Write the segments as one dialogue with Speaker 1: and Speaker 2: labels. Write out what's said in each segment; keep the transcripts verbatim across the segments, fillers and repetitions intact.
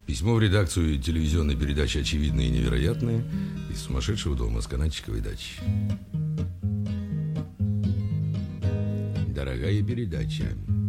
Speaker 1: Письмо в редакцию телевизионной передачи «Очевидное и невероятное» из сумасшедшего дома с Канатчиковой дачи. Дорогая передача,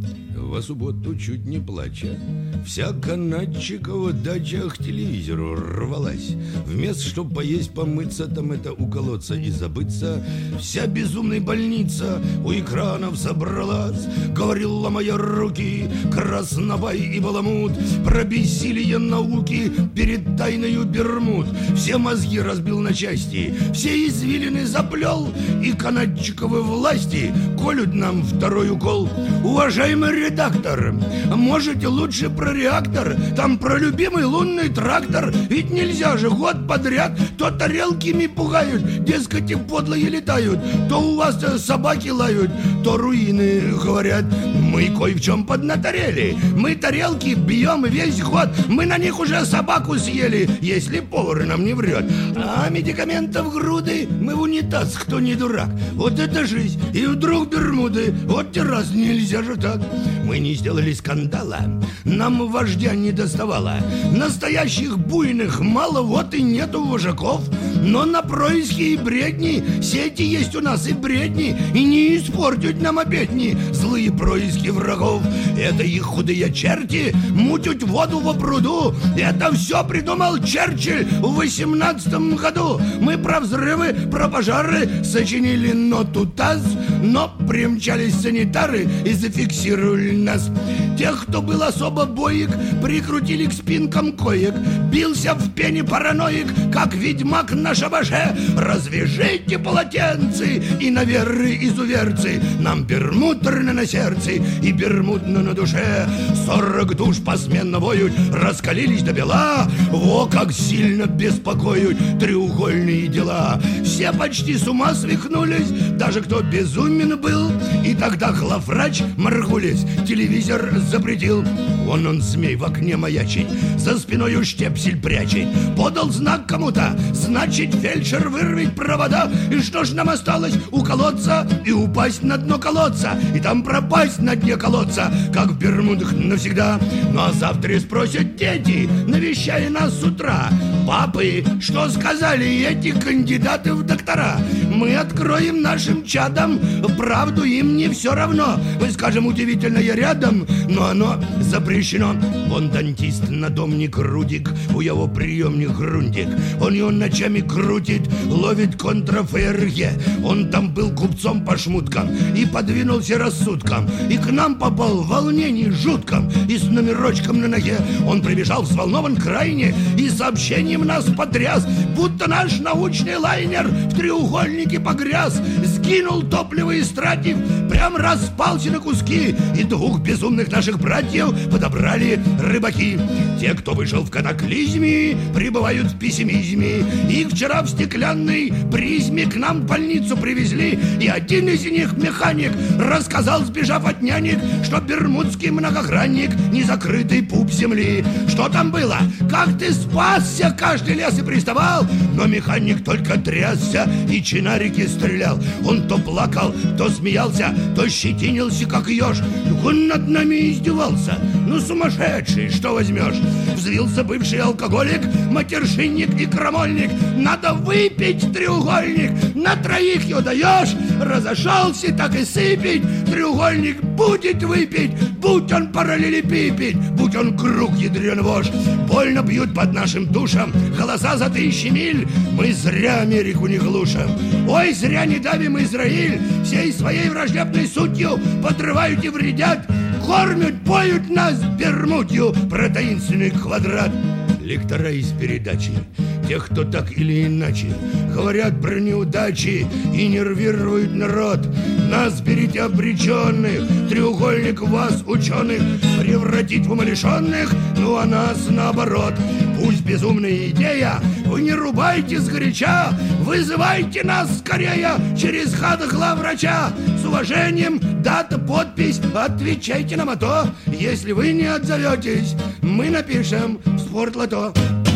Speaker 1: во субботу, чуть не плача, вся Канатчикова дача к телевизору рвалась. Вместо чтоб поесть, помыться, там это уколоться и забыться, вся безумная больница у экранов собралась. Говорил, ломая руки, Краснобай и Баламут про бессилие науки перед тайною Бермуд. Все мозги разбил на части, все извилины заплел, и Канатчиковы власти колют нам второй укол. Уважаемый редактор, можете лучше про реактор, там про любимый лунный трактор. Ведь нельзя же год подряд то тарелками пугают, дескать, подлые летают, то у вас собаки лают, то руины говорят. Мы кое в чем поднаторели, мы тарелки бьем весь год, мы на них уже собаку съели, если повар нам не врет. А медикаментов груды, мы в унитаз, кто не дурак. Вот это жизнь, и вдруг Бермуды, вот те раз, нельзя же так. Мы не сделали скандала, нам вождя не доставало. Настоящих буйных мало, вот и нету вожаков. Но на происки и бредни сети есть у нас и бредни, и не испортят нам обедни злые происки врагов. Это их худые черти мутят воду во пруду. Это все придумал Черчилль в восемнадцатом году. Мы про взрывы, про пожары сочинили ноту ТАСС, но примчались санитары и зафиксировали нас. Тех, кто был особо боек, прикрутили к спинкам коек. Бился в пене параноик, как ведьмак на шабаше. Развяжите полотенцы, иноверы, изуверцы. Нам бермудно на сердце и бермудно на душе. Сорок душ посменно воют, раскалились до бела. Во как сильно беспокоят треугольные дела. Все почти с ума свихнулись, даже кто безумен был. И тогда главврач Маргулис телевизор запретил. Вон он, змей, в окне маячить, за спиною штепсель прячет. Подал знак кому-то, значит, фельдшер вырвет провода. И что ж нам осталось? Уколоться и упасть на дно колодца, и там пропасть на дне колодца, как в Бермудах навсегда. Ну а завтра спросят дети, навещая нас с утра: папы, что сказали эти кандидаты в доктора? Мы откроем нашим чадам правду, им не все равно. Мы скажем, удивительно, я рядом, но оно запрещено. Вон дантист надомник Рудик, у его приемник Грундик. Он его ночами крутит, ловит контраф-ФРГ. Он там был купцом по шмуткам и подвинулся рассудком, и к нам попал в волнении жутком и с номерочком на ноге. Он прибежал взволнован крайне и сообщением нас потряс, будто наш научный лайнер в треугольнике погряз. Сгинул топливо истратив, прям распался на куски, и двух безумных наших братьев подобрали рыбаки. Те, кто вышел в катаклизме, пребывают в пессимизме. Их вчера в стеклянной призме к нам в больницу привезли, и один из них, механик, рассказал, сбежав от нянек, что бермудский многогранник — незакрытый пуп земли. Что там было? Как ты спасся? Каждый лес и приставал, но механик только трясся и чинарики стрелял. Он то плакал, то смеялся, то щетинился, как еж. Он над нами издевался. Ну, сумасшедший, что возьмешь? Взвился бывший алкоголик, матершинник и крамольник. Надо выпить треугольник, на троих ее даешь. Разошелся, так и сыпить. Треугольник будет выпить, будь он параллелепипед, будь он круг ядрен вож. Больно бьют под нашим душам голоса за тысячи миль. Мы зря Америку не глушим. Ой, зря не давим Израиль. Всей своей враждебной сутью подрывают и вредят. Кормят, поют нас Бермудью про таинственный квадрат. Лектора из передачи, тех, кто так или иначе говорят про неудачи и нервируют народ. Нас берите обреченных, треугольник вас, ученых, превратить в умалишенных, ну а нас наоборот. Пусть безумная идея, вы не рубайте сгоряча, вызывайте нас скорее через хат главврача. С уважением, дата, подпись, отвечайте нам, а то, если вы не отзоветесь, мы напишем в Спортлото.